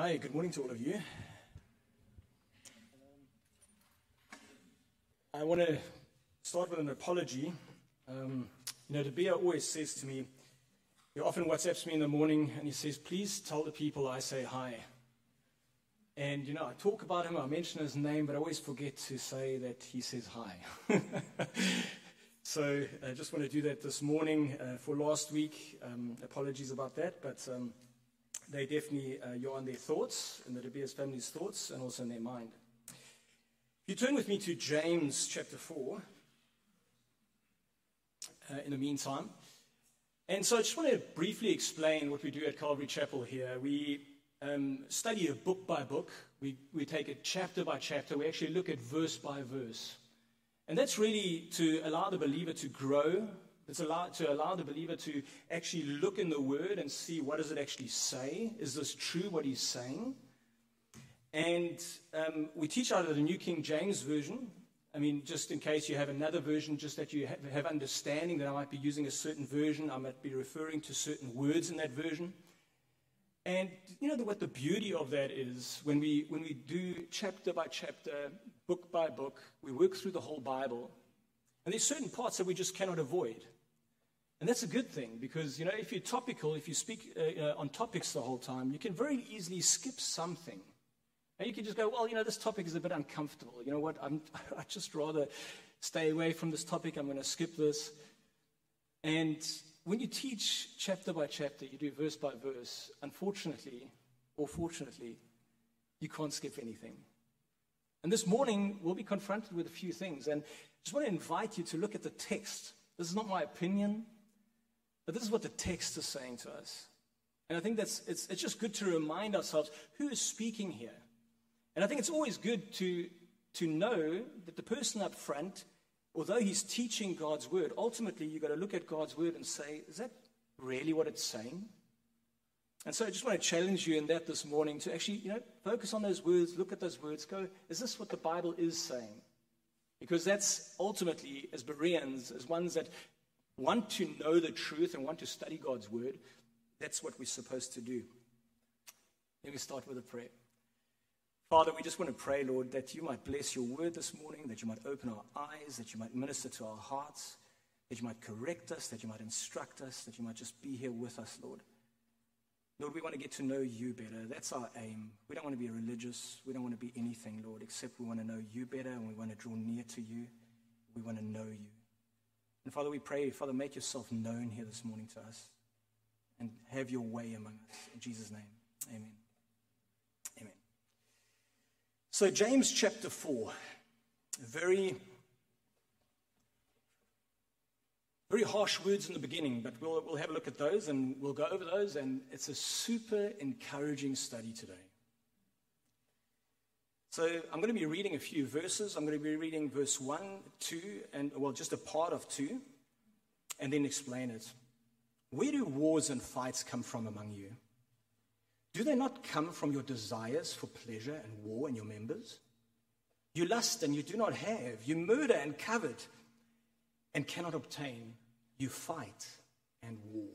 Hi, good morning to all of you. I want to start with an apology. Dabia always says to me, he often WhatsApps me in the morning and he says, please tell the people I say hi. And, I talk about him, I mention his name, but I always forget to say that he says hi. So I just want to do that this morning for last week. Apologies about that, but they definitely, you're on their thoughts, and the Dabia's family's thoughts, and also in their mind. If you turn with me to James chapter 4, in the meantime. And so I just want to briefly explain what we do at Calvary Chapel here. We study a book by book. We take it chapter by chapter. We actually look at verse by verse. And that's really to allow the believer to grow. It's to allow the believer to actually look in the Word and see what does it actually say. Is this true, what he's saying? And we teach out of the New King James Version. I mean, just in case you have another version, just that you have understanding that I might be using a certain version. I might be referring to certain words in that version. And what the beauty of that is, when we do chapter by chapter, book by book, we work through the whole Bible. And there's certain parts that we just cannot avoid. And that's a good thing, because, if you're topical, if you speak on topics the whole time, you can very easily skip something. And you can just go, well, this topic is a bit uncomfortable. You know what, I'd just rather stay away from this topic. I'm going to skip this. And when you teach chapter by chapter, you do verse by verse, unfortunately, or fortunately, you can't skip anything. And this morning, we'll be confronted with a few things. And I just want to invite you to look at the text. This is not my opinion, but this is what the text is saying to us. And I think it's just good to remind ourselves who is speaking here. And I think it's always good to know that the person up front, although he's teaching God's word, ultimately you've got to look at God's word and say, is that really what it's saying? And so I just want to challenge you in that this morning to actually, focus on those words, look at those words, go, is this what the Bible is saying? Because that's ultimately, as Bereans, as ones that want to know the truth and want to study God's word, that's what we're supposed to do. Let me start with a prayer. Father, we just want to pray, Lord, that you might bless your word this morning, that you might open our eyes, that you might minister to our hearts, that you might correct us, that you might instruct us, that you might just be here with us, Lord. Lord, we want to get to know you better. That's our aim. We don't want to be religious. We don't want to be anything, Lord, except we want to know you better, and we want to draw near to you. We want to know you. And Father, we pray, Father, make yourself known here this morning to us, and have your way among us. In Jesus' name, amen. Amen. So James chapter 4, very harsh words in the beginning, but we'll have a look at those and we'll go over those, and it's a super encouraging study today. So I'm going to be reading a few verses. I'm going to be reading verse 1, 2, and just a part of 2, and then explain it. Where do wars and fights come from among you? Do they not come from your desires for pleasure and war in your members? You lust and you do not have. You murder and covet and cannot obtain. You fight and war.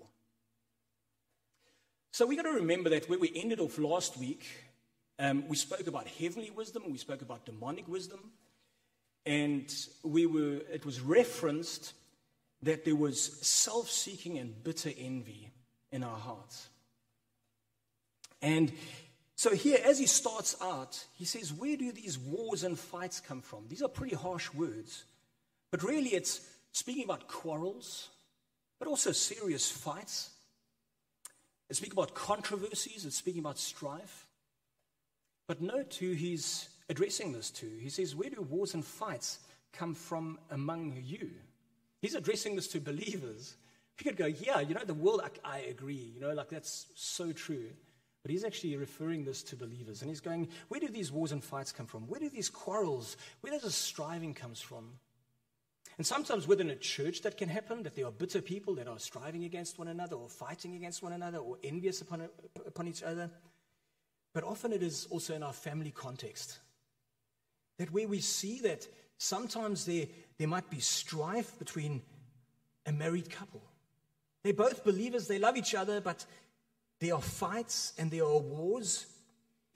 So we got to remember that where we ended off last week, we spoke about heavenly wisdom, we spoke about demonic wisdom, and it was referenced that there was self-seeking and bitter envy in our hearts. And so here, as he starts out, he says, where do these wars and fights come from? These are pretty harsh words, but really it's speaking about quarrels, but also serious fights. It's speaking about controversies, it's speaking about strife. But note who he's addressing this to. He says, where do wars and fights come from among you? He's addressing this to believers. We could go, yeah, the world, I agree, that's so true. But he's actually referring this to believers. And he's going, where do these wars and fights come from? Where do these quarrels, where does this striving comes from? And sometimes within a church that can happen, that there are bitter people that are striving against one another or fighting against one another or envious upon each other. But often it is also in our family context. That where we see that sometimes there might be strife between a married couple. They're both believers, they love each other, but there are fights and there are wars.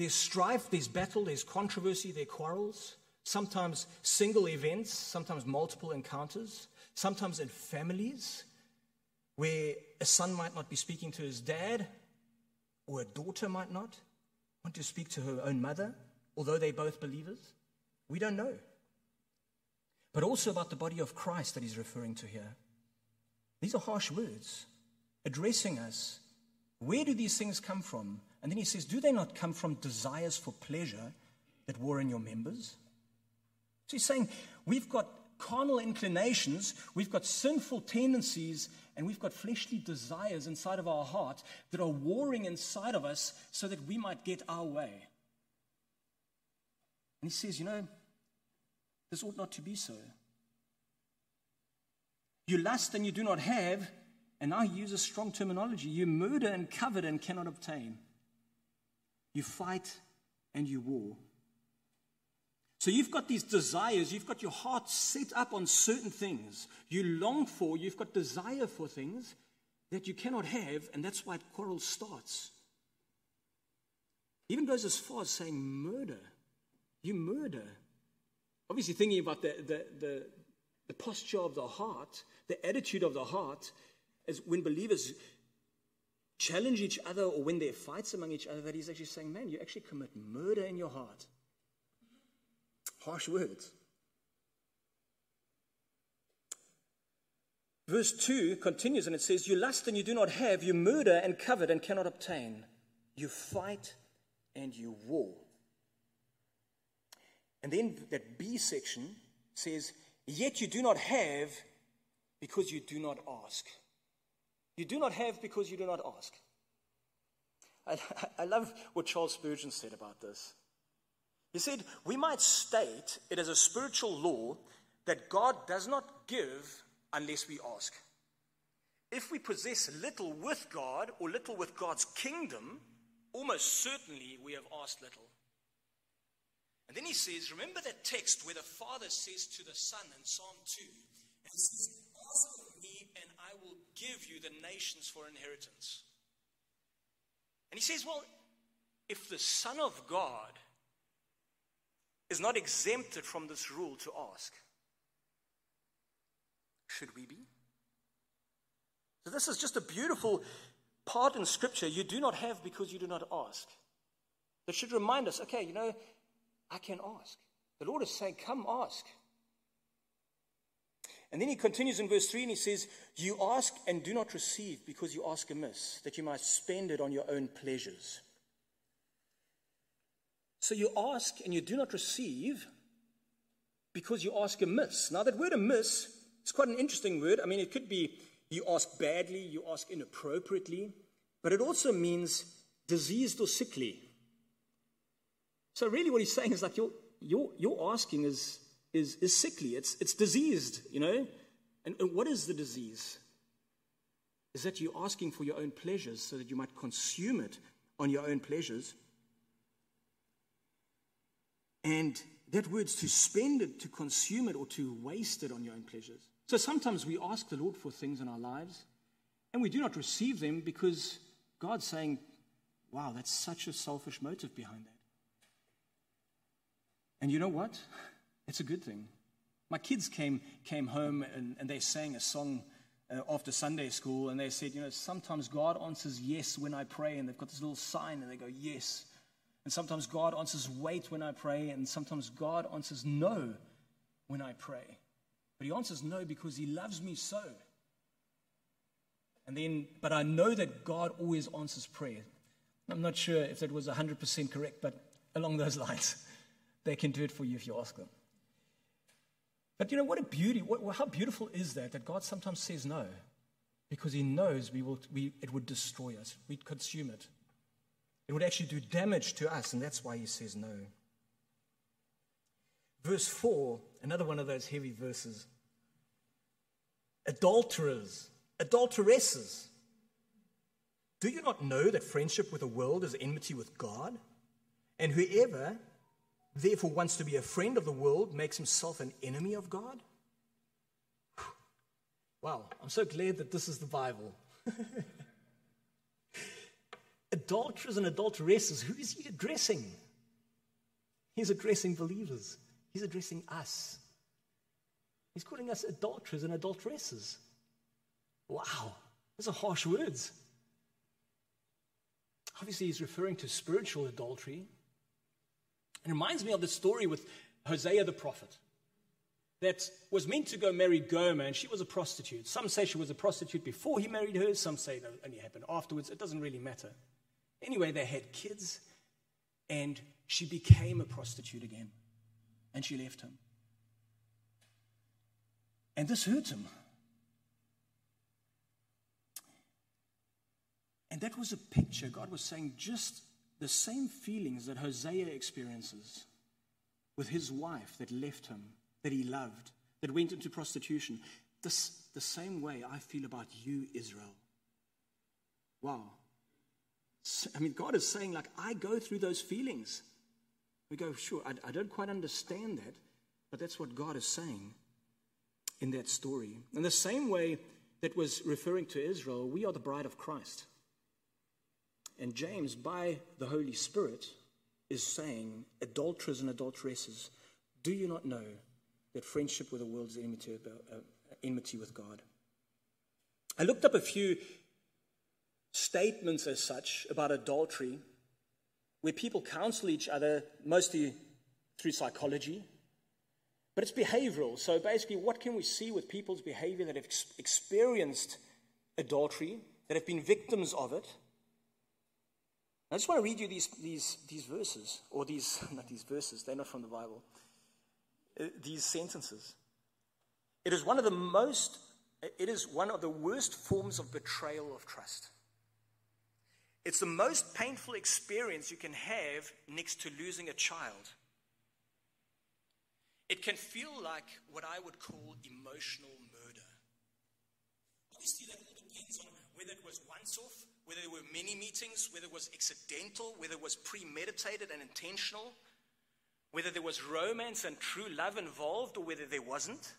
There's strife, there's battle, there's controversy, there are quarrels. Sometimes single events, sometimes multiple encounters. Sometimes in families where a son might not be speaking to his dad, or a daughter might not want to speak to her own mother, although they're both believers. We don't know. But also about the body of Christ that he's referring to here. These are harsh words addressing us. Where do these things come from? And then he says, do they not come from desires for pleasure that war in your members? So he's saying, we've got carnal inclinations, we've got sinful tendencies, and we've got fleshly desires inside of our heart that are warring inside of us so that we might get our way. And he says, this ought not to be so. You lust and you do not have, and now he uses strong terminology. You murder and covet and cannot obtain. You fight and you war. So you've got these desires, you've got your heart set up on certain things. You long for, you've got desire for things that you cannot have, and that's why quarrel starts. He even goes as far as saying murder. You murder. Obviously thinking about the posture of the heart, the attitude of the heart, as when believers challenge each other or when there are fights among each other, that he's actually saying, man, you actually commit murder in your heart. Harsh words. Verse 2 continues and it says, you lust and you do not have, you murder and covet and cannot obtain. You fight and you war. And then that B section says, yet you do not have because you do not ask. You do not have because you do not ask. I love what Charles Spurgeon said about this. He said, we might state it as a spiritual law that God does not give unless we ask. If we possess little with God or little with God's kingdom, almost certainly we have asked little. And then he says, remember that text where the Father says to the Son in Psalm 2, and he says, ask of me and I will give you the nations for inheritance. And he says, well, if the Son of God is not exempted from this rule to ask, should we be? So this is just a beautiful part in Scripture. You do not have because you do not ask. That should remind us, okay, I can ask. The Lord is saying, come ask. And then he continues in verse 3 and he says, you ask and do not receive because you ask amiss, that you might spend it on your own pleasures. So you ask and you do not receive because you ask amiss. Now that word amiss is quite an interesting word. I mean, it could be you ask badly, you ask inappropriately, but it also means diseased or sickly. So really what he's saying is like your asking is sickly. It's diseased, And what is the disease? Is that you're asking for your own pleasures so that you might consume it on your own pleasures. And that word's to spend it, to consume it, or to waste it on your own pleasures. So sometimes we ask the Lord for things in our lives, and we do not receive them because God's saying, wow, that's such a selfish motive behind that. And you know what? It's a good thing. My kids came home and they sang a song after Sunday school, and they said, sometimes God answers yes when I pray, and they've got this little sign, and they go, yes. And sometimes God answers wait when I pray, and sometimes God answers no when I pray. But he answers no because he loves me so. But I know that God always answers prayer. I'm not sure if that was 100% correct, but along those lines, they can do it for you if you ask them. But what a beauty, how beautiful is that God sometimes says no, because he knows it would destroy us, we'd consume it. It would actually do damage to us, and that's why he says no. Verse 4, another one of those heavy verses. Adulterers, adulteresses. Do you not know that friendship with the world is enmity with God? And whoever therefore wants to be a friend of the world makes himself an enemy of God? Wow, I'm so glad that this is the Bible. adulterers and adulteresses, who is he addressing? He's addressing believers. He's addressing us. He's calling us adulterers and adulteresses. Wow, those are harsh words. Obviously, he's referring to spiritual adultery. It reminds me of the story with Hosea the prophet that was meant to go marry Gomer, and she was a prostitute. Some say she was a prostitute before he married her. Some say that only happened afterwards. It doesn't really matter. Anyway, they had kids, and she became a prostitute again, and she left him. And this hurt him. And that was a picture. God was saying just the same feelings that Hosea experiences with his wife that left him, that he loved, that went into prostitution. The same way I feel about you, Israel. Wow. I mean, God is saying, like, I go through those feelings. We go, sure, I don't quite understand that, but that's what God is saying in that story. In the same way that was referring to Israel, we are the bride of Christ. And James, by the Holy Spirit, is saying, adulterers and adulteresses, do you not know that friendship with the world is enmity with God? I looked up a few statements as such about adultery, where people counsel each other, mostly through psychology, but it's behavioral. So basically, what can we see with people's behavior that have experienced adultery, that have been victims of it? I just want to read you these verses, or not these verses, they're not from the Bible, these sentences. It is one of the worst forms of betrayal of trust. It's the most painful experience you can have next to losing a child. It can feel like what I would call emotional murder. Obviously, that all depends on whether it was once off, whether there were many meetings, whether it was accidental, whether it was premeditated and intentional, whether there was romance and true love involved, or whether there wasn't.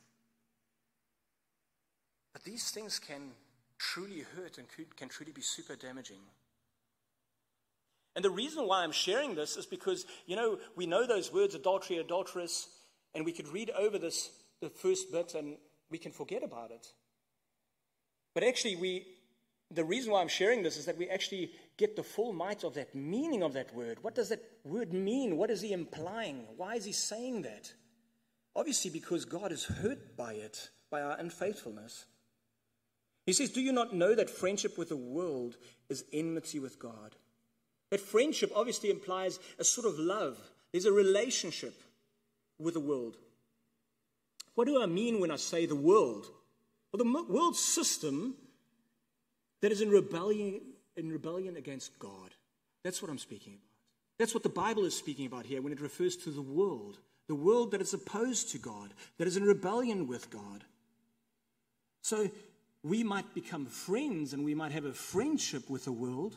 But these things can truly hurt and can truly be super damaging. And the reason why I'm sharing this is because, we know those words, adultery, adulteress, and we could read over the first bit and we can forget about it. But actually, the reason why I'm sharing this is that we actually get the full might of that meaning of that word. What does that word mean? What is he implying? Why is he saying that? Obviously, because God is hurt by it, by our unfaithfulness. He says, do you not know that friendship with the world is enmity with God? That friendship obviously implies a sort of love. There's a relationship with the world. What do I mean when I say the world? Well, the world system that is in rebellion against God. That's what I'm speaking about. That's what the Bible is speaking about here when it refers to the world that is opposed to God, that is in rebellion with God. So we might become friends and we might have a friendship with the world,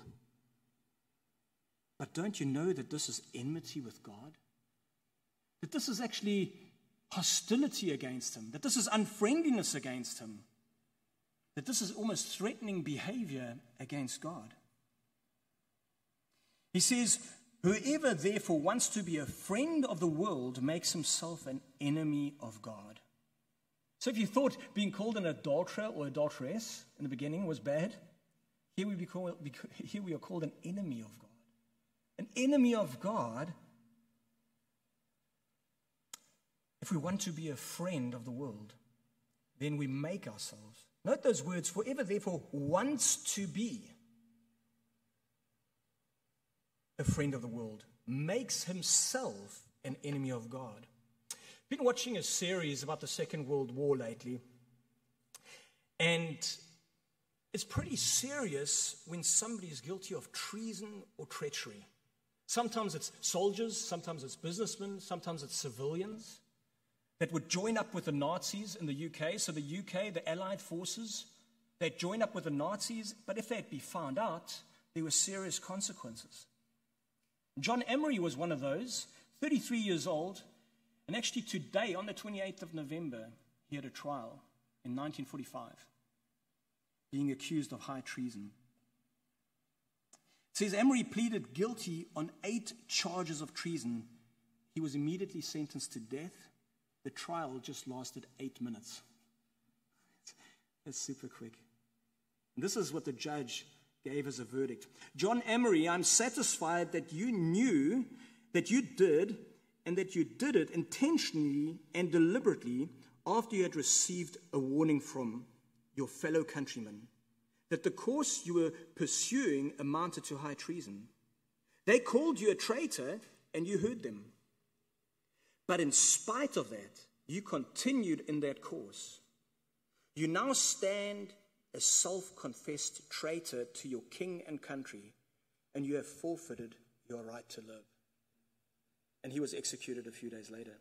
but don't you know that this is enmity with God? That this is actually hostility against him, that this is unfriendliness against him, that this is almost threatening behavior against God. He says, whoever therefore wants to be a friend of the world makes himself an enemy of God. So if you thought being called an adulterer or adulteress in the beginning was bad, here we are called an enemy of God. An enemy of God. If we want to be a friend of the world, then we make ourselves. Note those words, whoever therefore wants to be a friend of the world makes himself an enemy of God. I've been watching a series about the Second World War lately, and it's pretty serious when somebody is guilty of treason or treachery. Sometimes it's soldiers, sometimes it's businessmen, sometimes it's civilians that would join up with the Nazis in the UK. So the UK, the Allied forces, they'd join up with the Nazis, but if they'd be found out, there were serious consequences. John Emery was one of those, 33 years old, and actually today, on the 28th of November, he had a trial in 1945, being accused of high treason. It says Emery pleaded guilty on 8 charges of treason. He was immediately sentenced to death. The trial just lasted 8 minutes. That's super quick. And this is what the judge gave as a verdict. John Emery, I'm satisfied that you knew that you did, and that you did it intentionally and deliberately after you had received a warning from your fellow countrymen that the course you were pursuing amounted to high treason. They called you a traitor, and you heard them. But in spite of that, you continued in that course. You now stand a self-confessed traitor to your king and country, and you have forfeited your right to live. And he was executed a few days later.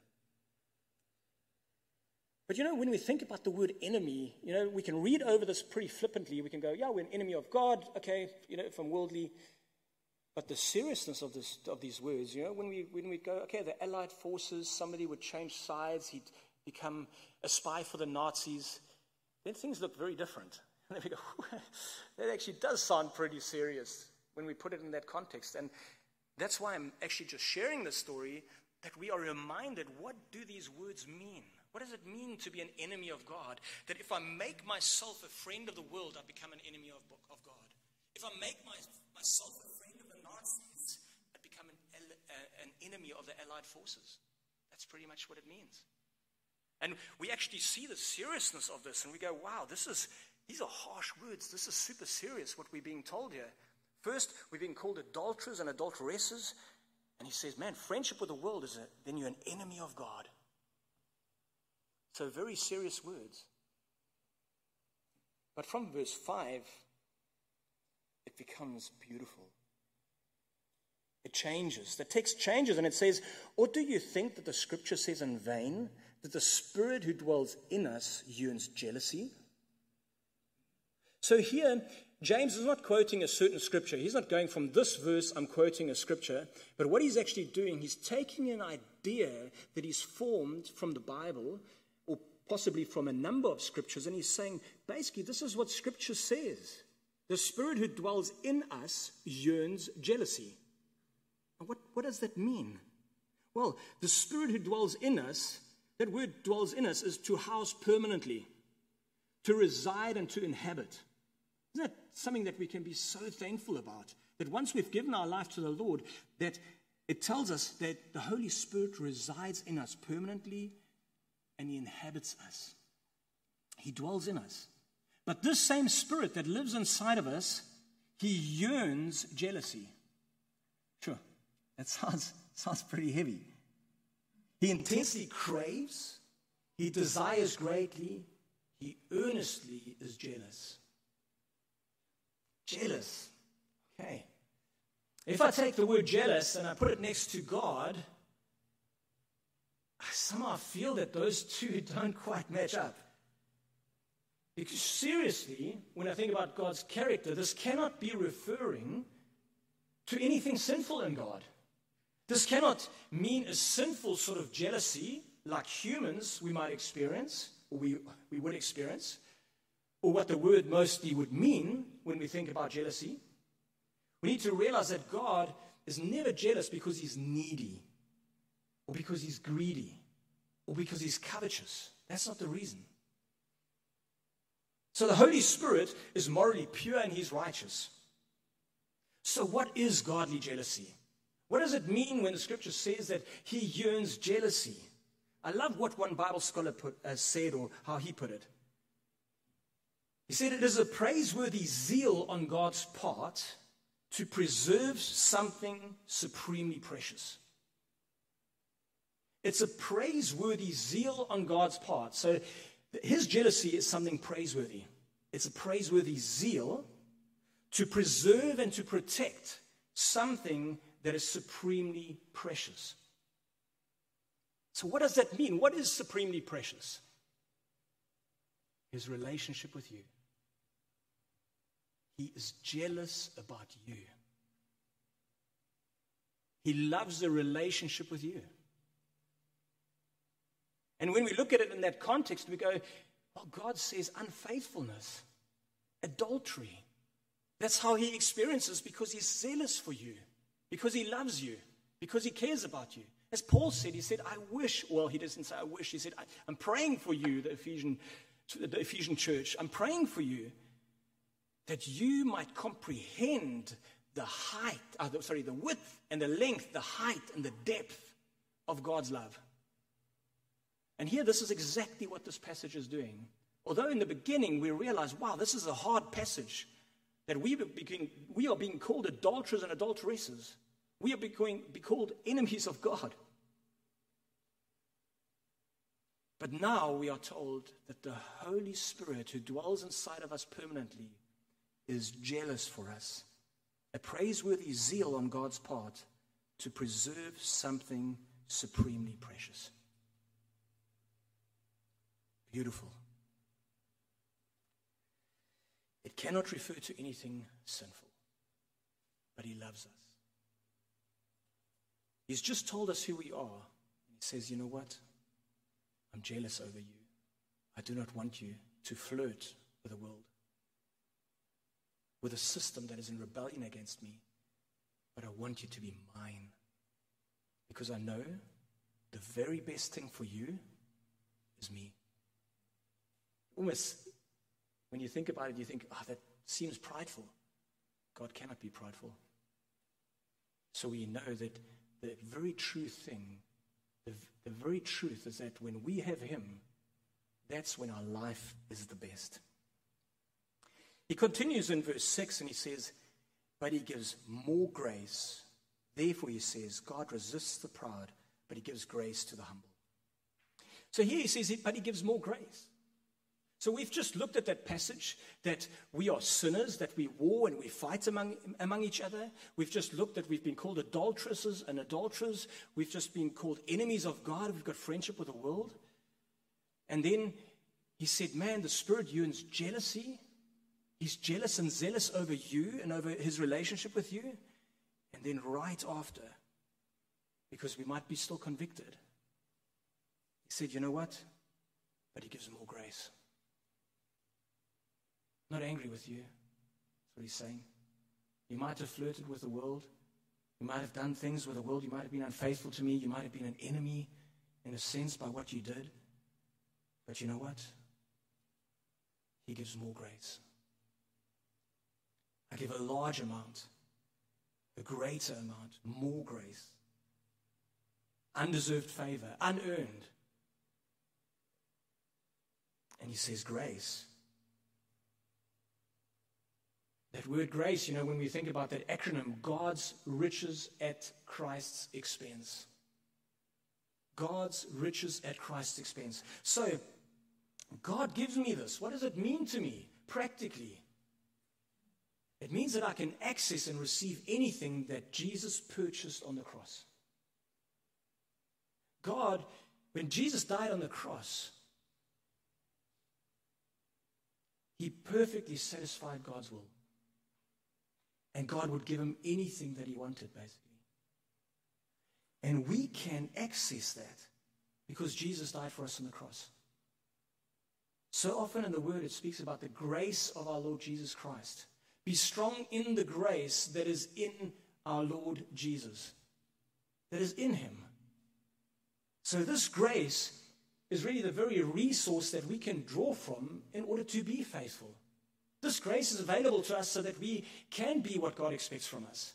But when we think about the word enemy, we can read over this pretty flippantly. We can go, yeah, we're an enemy of God, okay, if I'm worldly. But the seriousness of these words, when we go, okay, the Allied forces, somebody would change sides, he'd become a spy for the Nazis, then things look very different. And then we go, that actually does sound pretty serious when we put it in that context. And that's why I'm actually just sharing this story, that we are reminded, what do these words mean? What does it mean to be an enemy of God? That if I make myself a friend of the world, I become an enemy of God. If I make myself a friend of the Nazis, I become an enemy of the Allied forces. That's pretty much what it means. And we actually see the seriousness of this, and we go, wow, these are harsh words. This is super serious, what we're being told here. First, we're being called adulterers and adulteresses. And he says, man, friendship with the world then you're an enemy of God. So very serious words. But from verse 5, it becomes beautiful. It changes. The text changes and it says, or do you think that the scripture says in vain that the Spirit who dwells in us yearns jealousy? So here, James is not quoting a certain scripture. He's not going from this verse, I'm quoting a scripture. But what he's actually doing, he's taking an idea that he's formed from the Bible, or possibly from a number of scriptures, and he's saying, basically, this is what scripture says. The Spirit who dwells in us yearns jealousy. And what does that mean? Well, the Spirit who dwells in us, that word dwells in us is to house permanently, to reside and to inhabit. Isn't that something that we can be so thankful about? That once we've given our life to the Lord, that it tells us that the Holy Spirit resides in us permanently and He inhabits us. He dwells in us. But this same Spirit that lives inside of us, He yearns jealousy. Sure, that sounds pretty heavy. He intensely craves, He desires greatly, He earnestly is jealous. Jealous. Okay. If I take the word jealous and I put it next to God, I somehow feel that those two don't quite match up. Because seriously, when I think about God's character, this cannot be referring to anything sinful in God. This cannot mean a sinful sort of jealousy like humans we might experience, or we would experience, or what the word mostly would mean when we think about jealousy. We need to realize that God is never jealous because He's needy, or because He's greedy, or because He's covetous. That's not the reason. So the Holy Spirit is morally pure and He's righteous. So what is godly jealousy? What does it mean when the scripture says that He yearns jealousy? I love what one Bible scholar said, or how he put it. He said it is a praiseworthy zeal on God's part to preserve something supremely precious. It's a praiseworthy zeal on God's part. So His jealousy is something praiseworthy. It's a praiseworthy zeal to preserve and to protect something that is supremely precious. So what does that mean? What is supremely precious? His relationship with you. He is jealous about you. He loves a relationship with you. And when we look at it in that context, we go, well, God says unfaithfulness, adultery, That's how he experiences, because he's zealous for you, because he loves you, because he cares about you. As Paul said, he said, I wish, well, he doesn't say I wish, he said, I'm praying for you, the Ephesian church. I'm praying for you that you might comprehend the width and the length, the height and the depth of God's love. And here, this is exactly what this passage is doing. Although in the beginning we realize, wow, this is a hard passage, that we are being called adulterers and adulteresses. We are being called enemies of God. But now we are told that the Holy Spirit, who dwells inside of us permanently, is jealous for us. A praiseworthy zeal on God's part to preserve something supremely precious. Beautiful. It cannot refer to anything sinful, but he loves us. He's just told us who we are. He says, you know what? I'm jealous over you. I do not want you to flirt with the world, with a system that is in rebellion against me, but I want you to be mine, because I know the very best thing for you is me. Almost, when you think about it, you think, that seems prideful. God cannot be prideful. So we know that the very true thing, the very truth is that when we have him, that's when our life is the best. He continues in verse 6 and he says, but he gives more grace. Therefore, he says, God resists the proud, but he gives grace to the humble. So here he says, but he gives more grace. So we've just looked at that passage, that we are sinners, that we war and we fight among each other. We've just looked at we've been called adulteresses and adulterers. We've just been called enemies of God. We've got friendship with the world. And then he said, man, the Spirit yearns jealousy. He's jealous and zealous over you and over his relationship with you. And then right after, because we might be still convicted, he said, you know what? But he gives more grace. Not angry with you. That's what he's saying. You might have flirted with the world. You might have done things with the world. You might have been unfaithful to me. You might have been an enemy in a sense by what you did. But you know what? He gives more grace. I give a large amount, a greater amount, more grace. Undeserved favor, unearned. And he says grace. That word grace, when we think about that acronym, God's riches at Christ's expense. God's riches at Christ's expense. So, God gives me this. What does it mean to me practically? It means that I can access and receive anything that Jesus purchased on the cross. God, when Jesus died on the cross, he perfectly satisfied God's will. And God would give him anything that he wanted, basically. And we can access that because Jesus died for us on the cross. So often in the Word it speaks about the grace of our Lord Jesus Christ. Be strong in the grace that is in our Lord Jesus, that is in him. So this grace is really the very resource that we can draw from in order to be faithful. This grace is available to us so that we can be what God expects from us.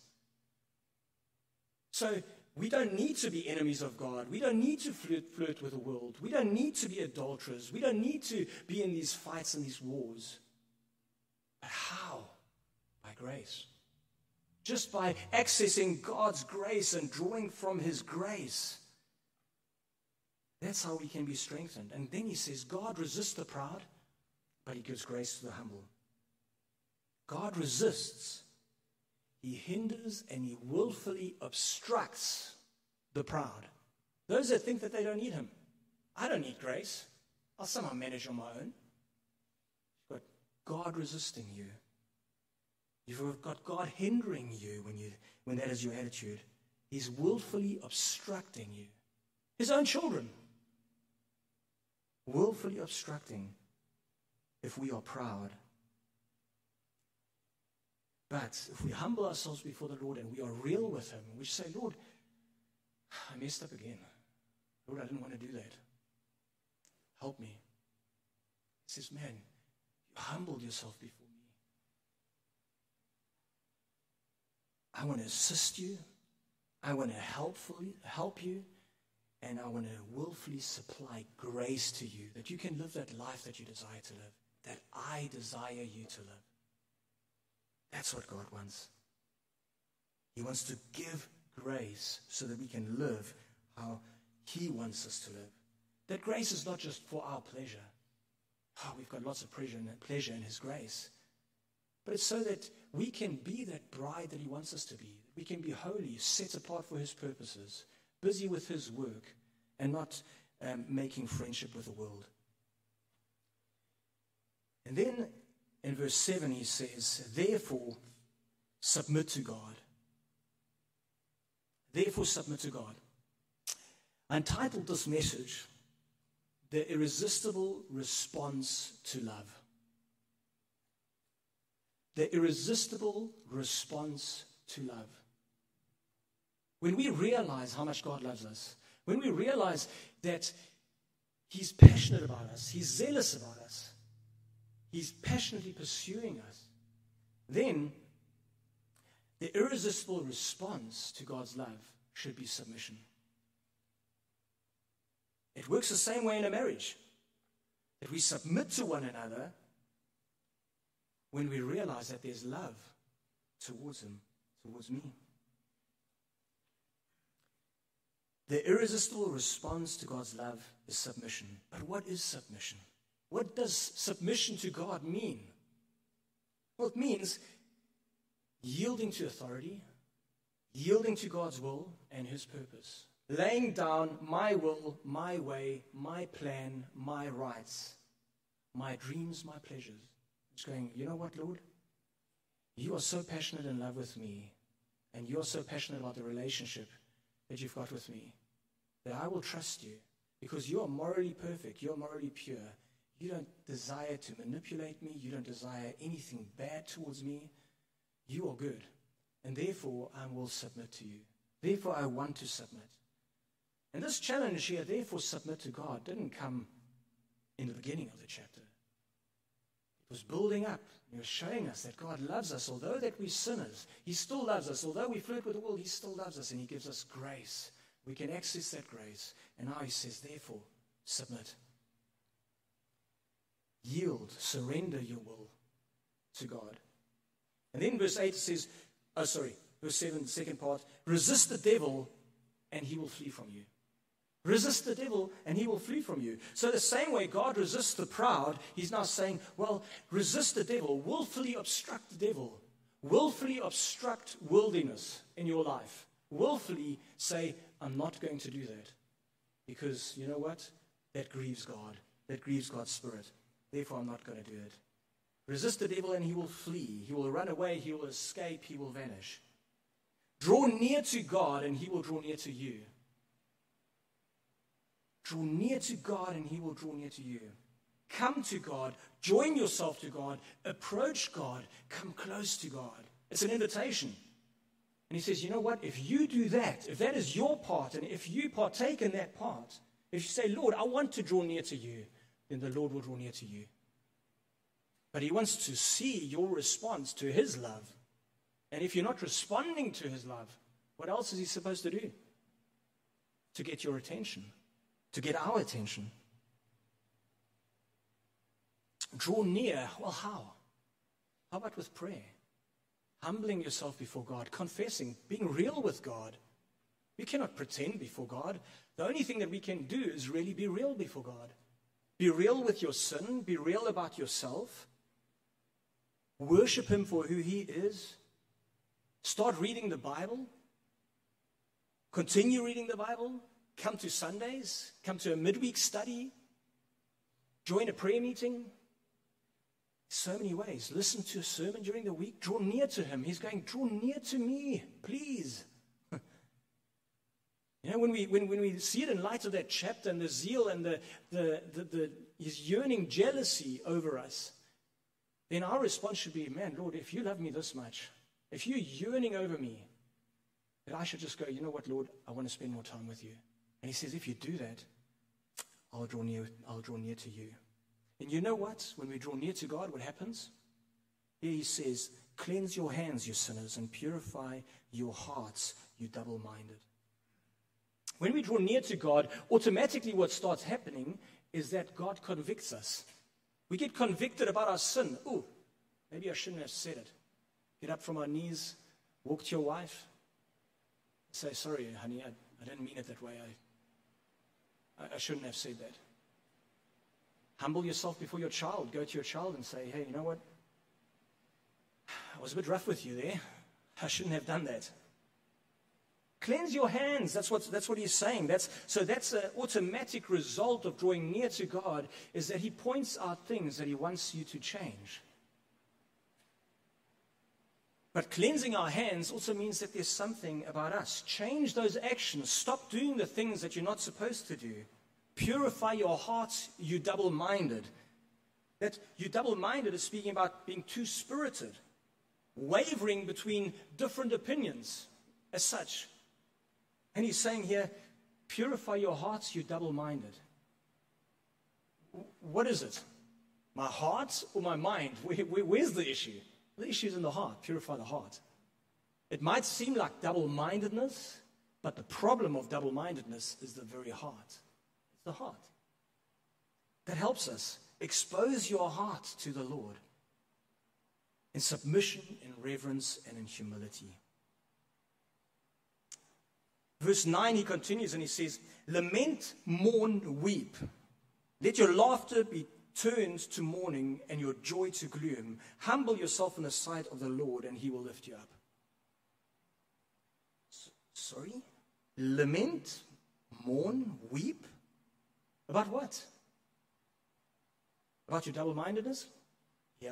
So we don't need to be enemies of God. We don't need to flirt with the world. We don't need to be adulterers. We don't need to be in these fights and these wars. But how? By grace. Just by accessing God's grace and drawing from his grace. That's how we can be strengthened. And then he says, God resists the proud, but he gives grace to the humble. God resists. He hinders and he willfully obstructs the proud. Those that think that they don't need him. I don't need grace. I'll somehow manage on my own. You've got God resisting you. You've got God hindering you when that is your attitude. He's willfully obstructing you. His own children. Willfully obstructing if we are proud. But if we humble ourselves before the Lord and we are real with him, we say, Lord, I messed up again. Lord, I didn't want to do that. Help me. He says, man, you humbled yourself before me. I want to assist you. I want to help you. And I want to willfully supply grace to you that you can live that life that you desire to live, that I desire you to live. That's what God wants. He wants to give grace so that we can live how he wants us to live. That grace is not just for our pleasure. Oh, we've got lots of pleasure in his grace. But it's so that we can be that bride that he wants us to be. We can be holy, set apart for his purposes, busy with his work, and not making friendship with the world. And then in verse 7 he says, therefore submit to God. Therefore submit to God. I entitled this message, The Irresistible Response to Love. The irresistible response to love. When we realize how much God loves us, when we realize that he's passionate about us, he's zealous about us, he's passionately pursuing us, then the irresistible response to God's love should be submission. It works the same way in a marriage, that we submit to one another when we realize that there's love towards him, towards me. The irresistible response to God's love is submission. But what is submission? What does submission to God mean? Well, it means yielding to authority, yielding to God's will and his purpose, laying down my will, my way, my plan, my rights, my dreams, my pleasures. It's going, you know what, Lord? You are so passionate in love with me, and you are so passionate about the relationship that you've got with me, that I will trust you because you are morally perfect, you are morally pure. You don't desire to manipulate me, you don't desire anything bad towards me. You are good, and therefore I will submit to you. Therefore I want to submit. And this challenge here, therefore submit to God, didn't come in the beginning of the chapter. It was building up. He was showing us that God loves us. Although that we're sinners, he still loves us. Although we flirt with the world, he still loves us, and he gives us grace. We can access that grace. And now he says, therefore, submit. Yield, surrender your will to God. And then verse 8 says, verse 7, the second part, resist the devil and he will flee from you. Resist the devil and he will flee from you. So the same way God resists the proud, he's now saying, well, resist the devil, willfully obstruct the devil, willfully obstruct worldliness in your life. Willfully say, I'm not going to do that. Because you know what? That grieves God. That grieves God's Spirit. Therefore, I'm not going to do it. Resist the devil and he will flee. He will run away. He will escape. He will vanish. Draw near to God and he will draw near to you. Draw near to God and he will draw near to you. Come to God. Join yourself to God. Approach God. Come close to God. It's an invitation. And he says, you know what? If you do that, if that is your part, and if you partake in that part, if you say, Lord, I want to draw near to you, then the Lord will draw near to you. But he wants to see your response to his love. And if you're not responding to his love, what else is he supposed to do? To get your attention, to get our attention. Draw near. Well, how? How about with prayer? Humbling yourself before God, confessing, being real with God. We cannot pretend before God. The only thing that we can do is really be real before God. Be real with your sin. Be real about yourself. Worship him for who he is. Start reading the Bible. Continue reading the Bible. Come to Sundays. Come to a midweek study. Join a prayer meeting. So many ways. Listen to a sermon during the week. Draw near to him. He's going, draw near to me, please. You know, when we see it in light of that chapter and the zeal and his yearning jealousy over us, then our response should be, man, Lord, if you love me this much, if you're yearning over me, that I should just go, you know what, Lord, I want to spend more time with you. And he says, if you do that, I'll draw near to you. And you know what? When we draw near to God, what happens? Here he says, cleanse your hands, you sinners, and purify your hearts, you double-minded. When we draw near to God, automatically what starts happening is that God convicts us. We get convicted about our sin. Oh, maybe I shouldn't have said it. Get up from our knees, walk to your wife, say, sorry, honey, I didn't mean it that way. I shouldn't have said that. Humble yourself before your child. Go to your child and say, hey, you know what? I was a bit rough with you there. I shouldn't have done that. Cleanse your hands. That's what he's saying. That's an automatic result of drawing near to God, is that he points out things that he wants you to change. But cleansing our hands also means that there's something about us. Change those actions. Stop doing the things that you're not supposed to do. Purify your hearts, you double-minded. That you double-minded is speaking about being two-spirited, wavering between different opinions as such. And he's saying here, purify your hearts, you double-minded. What is it? My heart or my mind? Where's the issue? The issue is in the heart. Purify the heart. It might seem like double-mindedness, but the problem of double-mindedness is the very heart. It's the heart. That helps us. Expose your heart to the Lord in submission, in reverence, and in humility. Verse 9, he continues and he says, lament, mourn, weep. Let your laughter be turned to mourning and your joy to gloom. Humble yourself in the sight of the Lord and he will lift you up. Sorry? Lament, mourn, weep? About what? About your double-mindedness? Yeah.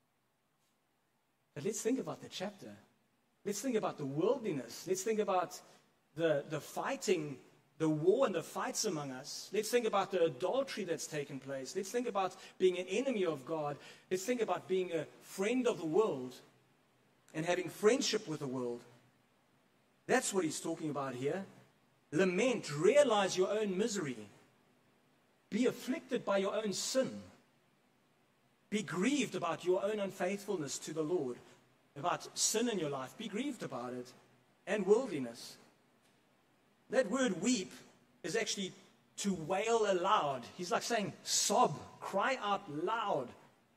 But let's think about the chapter. Let's think about the worldliness. Let's think about the fighting, the war and the fights among us. Let's think about the adultery that's taken place. Let's think about being an enemy of God. Let's think about being a friend of the world and having friendship with the world. That's what he's talking about here. Lament, realize your own misery. Be afflicted by your own sin. Be grieved about your own unfaithfulness to the Lord, about sin in your life. Be grieved about it, and worldliness. That word weep is actually to wail aloud. He's like saying, sob, cry out loud.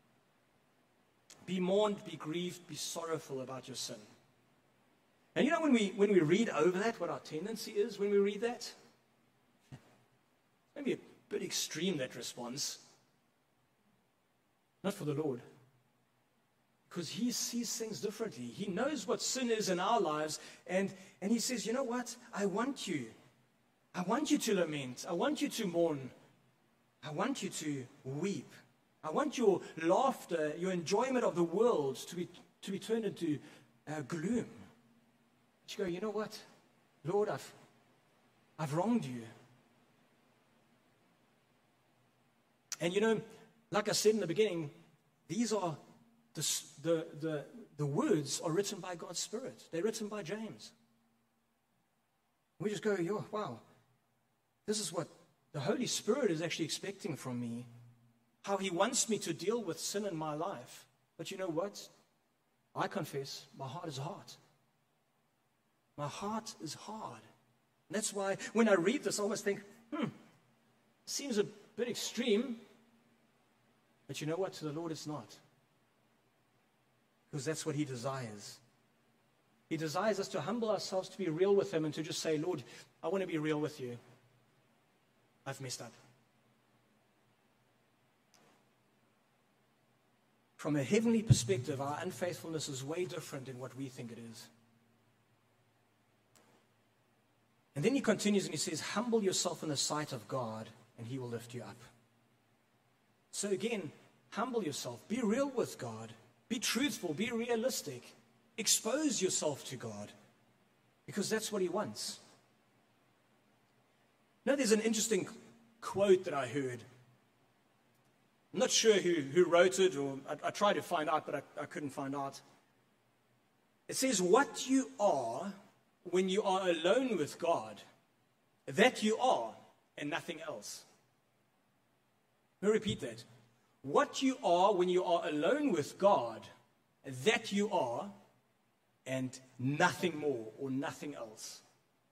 Be mourned, be grieved, be sorrowful about your sin. And you know when we read over that, what our tendency is when we read that? Maybe a bit extreme, that response. Not for the Lord. Because he sees things differently. He knows what sin is in our lives. And he says, you know what? I want you to lament. I want you to mourn. I want you to weep. I want your laughter, your enjoyment of the world to be turned into gloom. But you go, you know what? Lord, I've wronged you. And you know, like I said in the beginning, these are the words are written by God's Spirit. They're written by James. We just go, wow, this is what the Holy Spirit is actually expecting from me. How he wants me to deal with sin in my life. But you know what? I confess, my heart is hard. My heart is hard. And that's why when I read this, I almost think, seems a bit extreme. But you know what? To the Lord, it's not. Because that's what he desires. He desires us to humble ourselves, to be real with him, and to just say, Lord, I want to be real with you. I've messed up. From a heavenly perspective, our unfaithfulness is way different than what we think it is. And then he continues and he says, humble yourself in the sight of God, and he will lift you up. So again, humble yourself. Be real with God. Be truthful. Be realistic. Expose yourself to God, because that's what he wants. Now, there's an interesting quote that I heard. I'm not sure who wrote it, or I tried to find out, but I couldn't find out. It says, what you are when you are alone with God, that you are and nothing else. Let me repeat that. What you are when you are alone with God, that you are and nothing more or nothing else.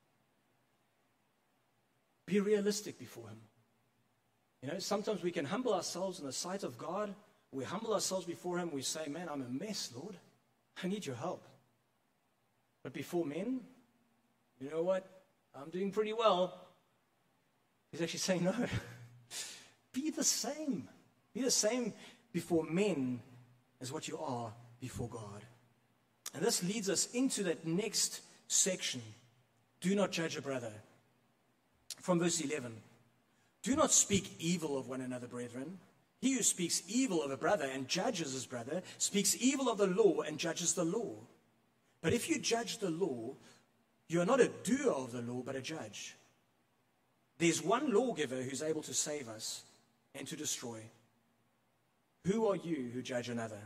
Be realistic before Him. You know, sometimes we can humble ourselves in the sight of God. We humble ourselves before Him. We say, man, I'm a mess, Lord. I need your help. But before men, you know what? I'm doing pretty well. He's actually saying, no. Be the same. Be the same before men as what you are before God. And this leads us into that next section. Do not judge a brother. From verse 11. Do not speak evil of one another, brethren. He who speaks evil of a brother and judges his brother speaks evil of the law and judges the law. But if you judge the law, you are not a doer of the law, but a judge. There's one lawgiver who's able to save us and to destroy. Who are you who judge another?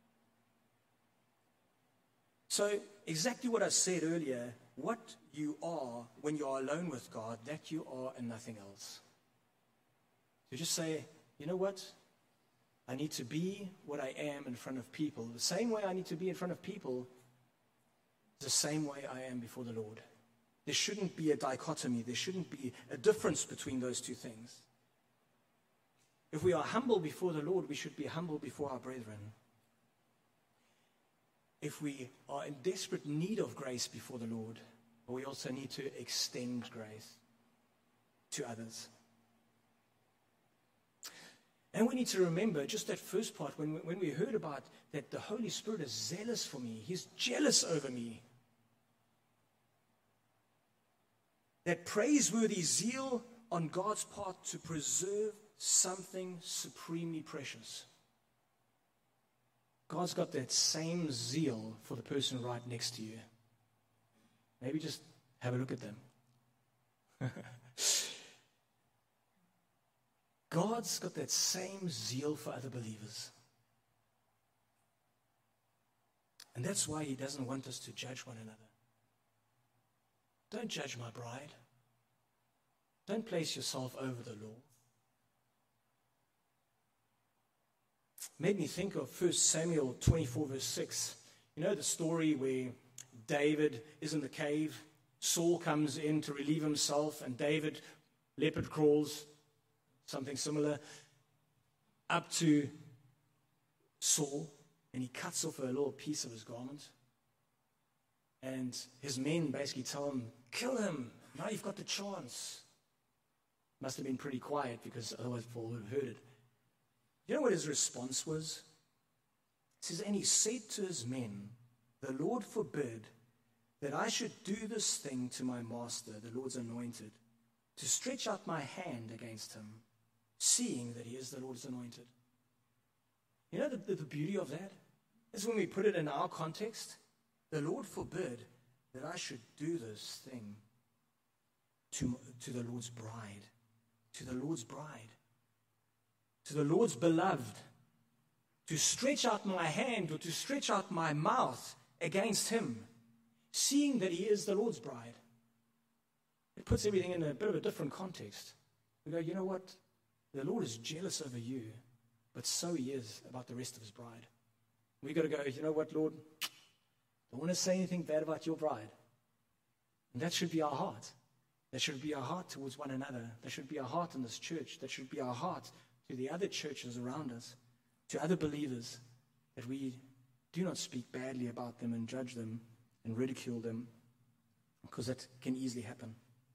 So, exactly what I said earlier, what you are when you are alone with God, that you are and nothing else. So just say, you know what? I need to be what I am in front of people. The same way I need to be in front of people is the same way I am before the Lord. There shouldn't be a dichotomy. There shouldn't be a difference between those two things. If we are humble before the Lord, we should be humble before our brethren. If we are in desperate need of grace before the Lord, we also need to extend grace to others. And we need to remember just that first part, when we heard about that the Holy Spirit is zealous for me, He's jealous over me. That praiseworthy zeal on God's part to preserve something supremely precious. God's got that same zeal for the person right next to you. Maybe just have a look at them. God's got that same zeal for other believers. And that's why He doesn't want us to judge one another. Don't judge my bride. Don't place yourself over the law. Made me think of 1 Samuel 24 verse 6. You know the story where David is in the cave. Saul comes in to relieve himself, and David leopard crawls, something similar, up to Saul, and he cuts off a little piece of his garment. And his men basically tell him, kill him. Now you've got the chance. Must have been pretty quiet because otherwise Paul would have heard it. You know what his response was? It says, and he said to his men, the Lord forbid that I should do this thing to my master, the Lord's anointed, to stretch out my hand against him, seeing that he is the Lord's anointed. You know the beauty of that is when we put it in our context. The Lord forbid that I should do this thing to the Lord's bride, to the Lord's bride, to the Lord's beloved, to stretch out my hand or to stretch out my mouth against him, seeing that he is the Lord's bride. It puts everything in a bit of a different context. We go, you know what? The Lord is jealous over you, but so he is about the rest of his bride. We've got to go, you know what, Lord? Don't want to say anything bad about your bride. And that should be our heart. That should be our heart towards one another. That should be our heart in this church. That should be our heart to the other churches around us, to other believers, that we do not speak badly about them and judge them and ridicule them, because that can easily happen.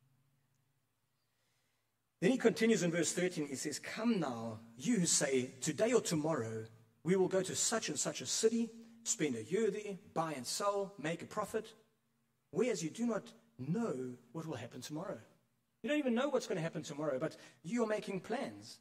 Then he continues in verse 13. He says, come now, you who say, today or tomorrow, we will go to such and such a city, spend a year there, buy and sell, make a profit, whereas you do not know what will happen tomorrow. You don't even know what's going to happen tomorrow, but you're making plans.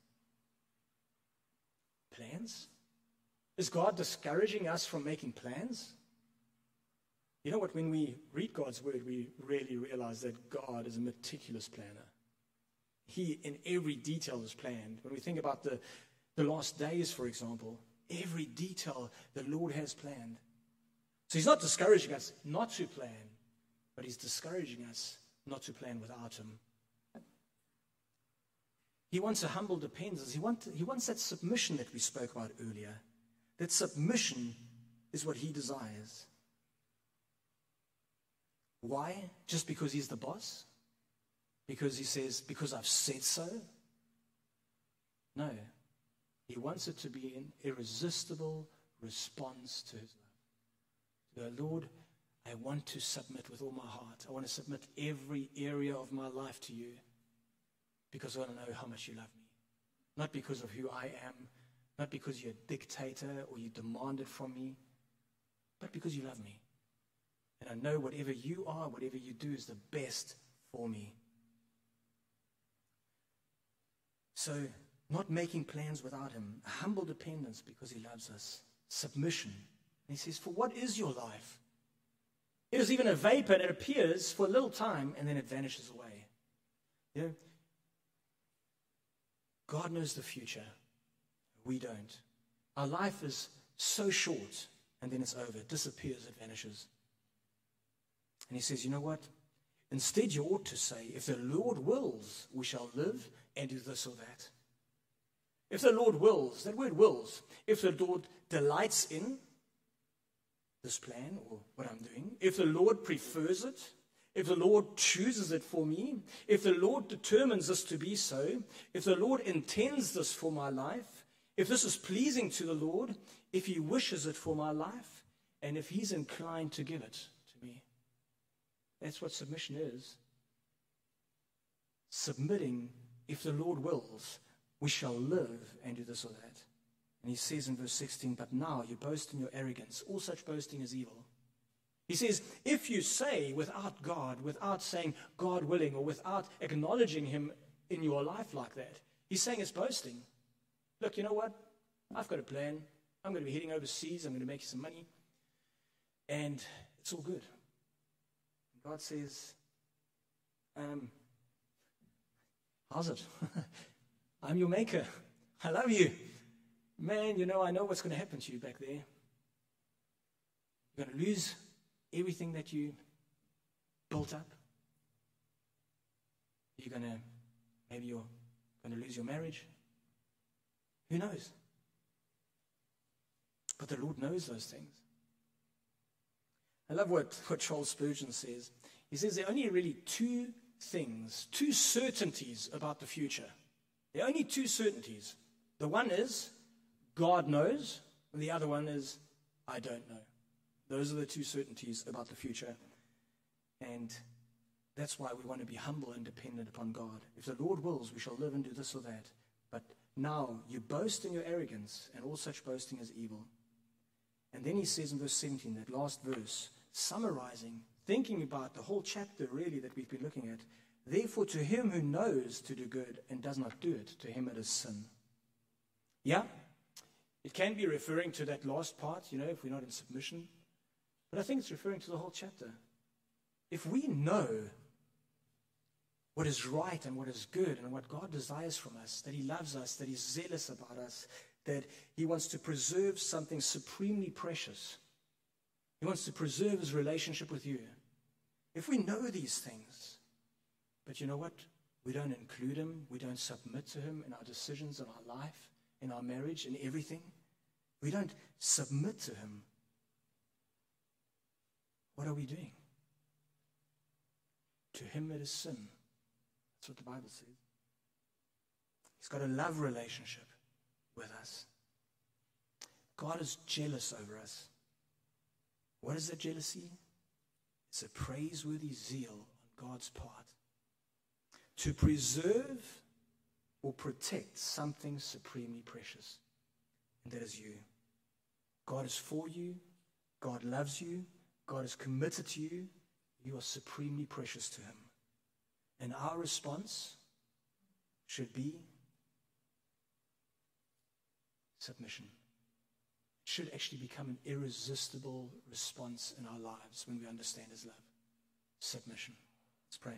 Plans? Is God discouraging us from making plans? You know what? When we read God's word, we really realize that God is a meticulous planner. He, in every detail, is planned. When we think about the last days, for example, every detail the Lord has planned. So he's not discouraging us not to plan, but he's discouraging us not to plan without him. He wants a humble dependence. He wants that submission that we spoke about earlier. That submission is what he desires. Why? Just because he's the boss? Because he says, because I've said so? No. He wants it to be an irresistible response to his love. To Lord, I want to submit with all my heart. I want to submit every area of my life to you because I want to know how much you love me. Not because of who I am, not because you're a dictator or you demand it from me, but because you love me. And I know whatever you are, whatever you do is the best for me. So, not making plans without him, a humble dependence because he loves us, submission. And he says, for what is your life? It is even a vapor, and it appears for a little time, and then it vanishes away. You know, God knows the future. We don't. Our life is so short, and then it's over. It disappears, it vanishes. And he says, you know what? Instead, you ought to say, if the Lord wills, we shall live and do this or that. If the Lord wills, that word wills, if the Lord delights in this plan or what I'm doing, if the Lord prefers it, if the Lord chooses it for me, if the Lord determines this to be so, if the Lord intends this for my life, if this is pleasing to the Lord, if he wishes it for my life, and if he's inclined to give it to me. That's what submission is. Submitting, if the Lord wills, we shall live and do this or that. And he says in verse 16, but now you boast in your arrogance. All such boasting is evil. He says, if you say without God, without saying God willing, or without acknowledging him in your life like that, he's saying it's boasting. Look, you know what? I've got a plan. I'm going to be heading overseas. I'm going to make you some money. And it's all good. God says, how's it? I'm your maker. I love you. Man, you know, I know what's going to happen to you back there. You're going to lose everything that you built up. Maybe you're going to lose your marriage. Who knows? But the Lord knows those things. I love what Charles Spurgeon says. He says there are only really two things, two certainties about the future. There are only two certainties. The one is God knows, and the other one is I don't know. Those are the two certainties about the future. And that's why we want to be humble and dependent upon God. If the Lord wills, we shall live and do this or that. But now you boast in your arrogance, and all such boasting is evil. And then he says in verse 17, that last verse, summarizing, thinking about the whole chapter really that we've been looking at, therefore to him who knows to do good and does not do it, to him it is sin. Yeah, it can be referring to that last part, if we're not in submission. But I think it's referring to the whole chapter. If we know what is right and what is good and what God desires from us, that he loves us, that he's zealous about us, that he wants to preserve something supremely precious. He wants to preserve his relationship with you. If we know these things, but you know what? We don't include him. We don't submit to him in our decisions, in our life, in our marriage, in everything. We don't submit to him. What are we doing? To him it is sin. That's what the Bible says. He's got a love relationship with us. God is jealous over us. What is that jealousy? It's a praiseworthy zeal on God's part to preserve or protect something supremely precious. And that is you. God is for you. God loves you. God is committed to you. You are supremely precious to him. And our response should be submission. It should actually become an irresistible response in our lives when we understand his love. Submission. Let's pray.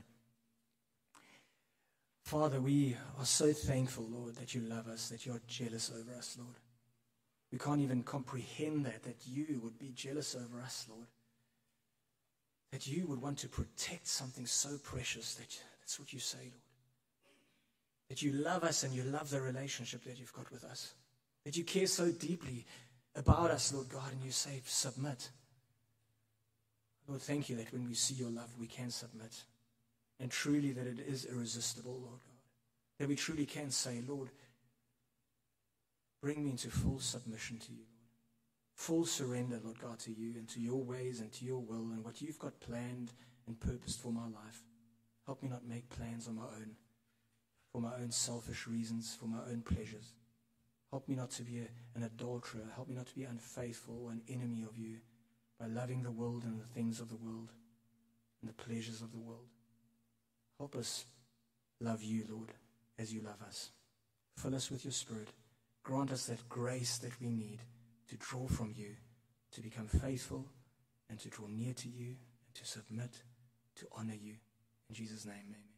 Father, we are so thankful, Lord, that you love us, that you are jealous over us, Lord. We can't even comprehend that you would be jealous over us, Lord. That you would want to protect something so precious. That's what you say, Lord. That you love us and you love the relationship that you've got with us. That you care so deeply about us, Lord God, and you say, submit. Lord, thank you that when we see your love, we can submit. And truly that it is irresistible, Lord God. That we truly can say, Lord, bring me into full submission to you, Lord. Full surrender, Lord God, to you and to your ways and to your will and what you've got planned and purposed for my life. Help me not make plans on my own, for my own selfish reasons, for my own pleasures. Help me not to be an adulterer. Help me not to be unfaithful, an enemy of you, by loving the world and the things of the world and the pleasures of the world. Help us love you, Lord, as you love us. Fill us with your Spirit. Grant us that grace that we need to draw from you, to become faithful and to draw near to you and to submit, to honor you. In Jesus' name, amen.